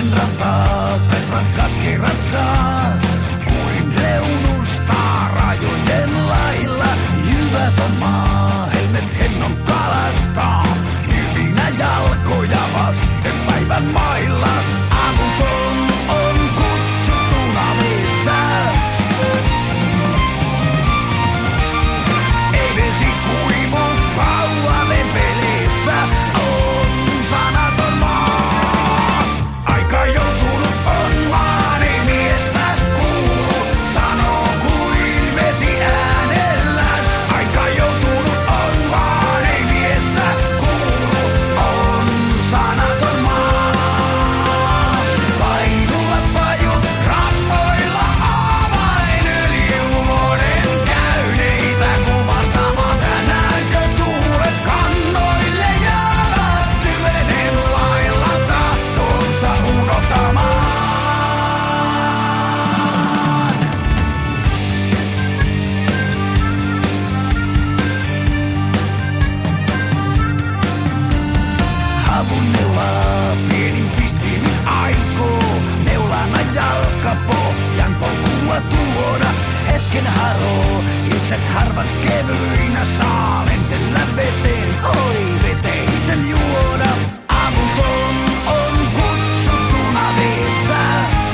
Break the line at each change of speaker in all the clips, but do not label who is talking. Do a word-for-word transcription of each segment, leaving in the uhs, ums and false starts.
Suomen rantaa pesivät katkerat saa. Kuin reunusta rajojen lailla. Jyvät on maa, helmet hennon kalastaa. Hyvinä jalkoja vasten päivän mailla. Aamuton on kutsuttuna missä. Ei vesi kuivu pauhaven pelissä. On sanaton maa. Aika joutunut on vaan ei miestä kuulu. Sanoo kuin vesi äänellään. Aika joutunut on vaan ei miestä kuulu. On sanaton maa. Painuvat pajut rammoilla avainöljyvuoden käyneitä kumartamaan. Tänäänkö tuulet kannoille jäävät tyvenen lailla tahtonsa unohtamaan? Havun neulaa pienin pistin aikoo. Neulana jalkapohjan polkua tuoda. Hetken haroo, itset harvat kevyinä saa lentellä veteen. Oi veteisen juoda. Avuton on kutsuttuna veessä.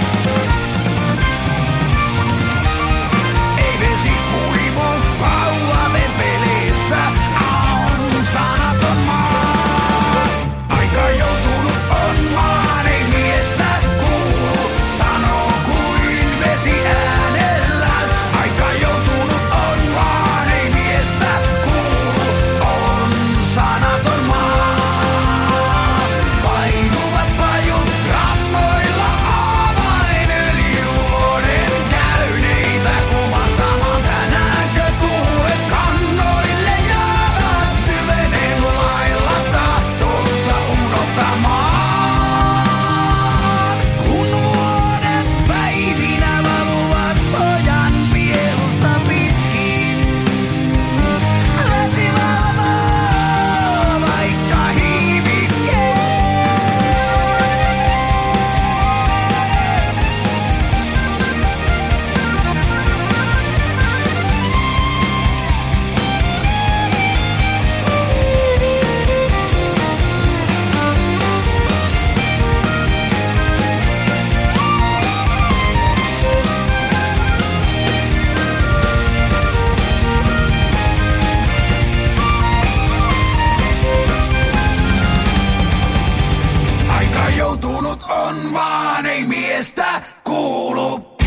Ei vesi kuivu pauhaven pelissä. On sanaton maa. Aika joutunut on vaan ei miestä kuulu. Sanoo kuin vesi äänellään. Aika joutunut on vaan ei miestä kuulu. On sanaton maa. Painuvat pajut rammoilla avainöljyvuoden käyneitä kumartamaan. Tänäänkö tuulet kannoille jäävät tyvenen lailla tahtonsa unohtamaan? Kun vuodet päivinä valuvat pojan pielusta pitkin. Vesi valvoo vaikka hiivikkeen. Aika joutunut on vaan ei miestä kuulu.